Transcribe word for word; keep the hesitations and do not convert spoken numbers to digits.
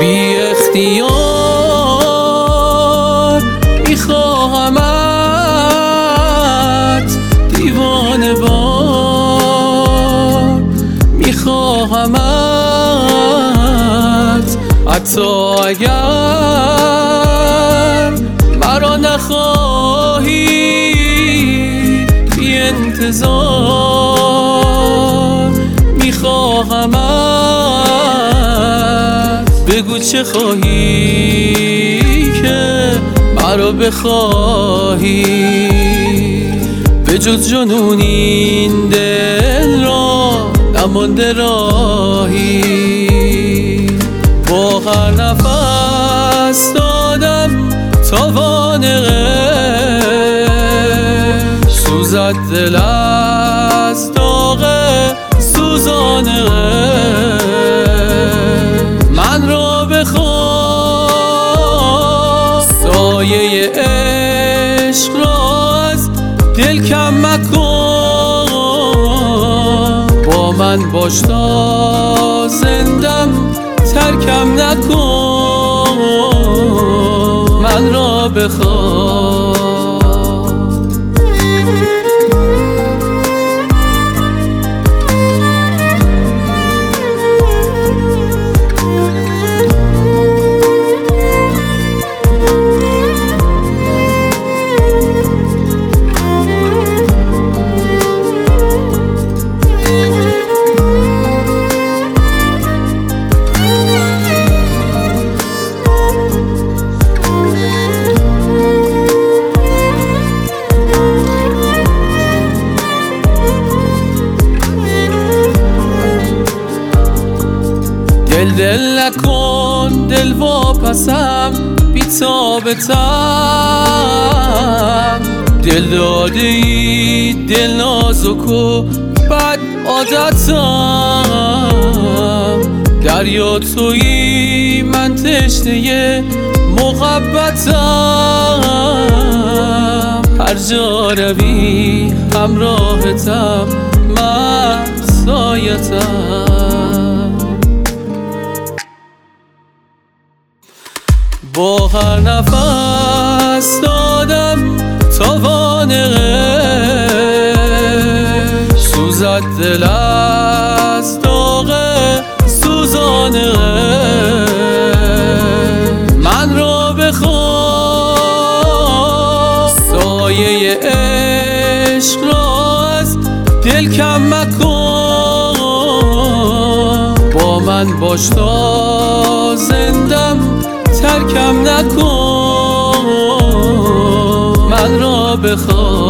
بی اختیار میخواهمت، دیوانه وار میخواهمت، حتی اگر مرا نخواهی بی انتظار میخواهمت. بگو چه خواهی که مرا بخواهی، به جز جنون این دل را نمانده راهی. با هر نفس دادم تاوان عشق، سوزد دل از داغ سوزان عشق. من را بخواه سایه عشق را از دل کم مکن، با من باش تا زندم ترکم نکن. من را بخواه دل دل نکن، دل واپسم بی تابتم. دل داده ای دل نازک و بد عادتم. دریا تویی من تشنه محبتم. هر جا روی همراهتم، من سایتم. با هر نفس دادم تاوان عشق، سوزد دل از داغ سوزان عشق. من را بخواه سایه عشق را از دل کم مکن، با من باش تا زندم ترکم نکن. من را بخواه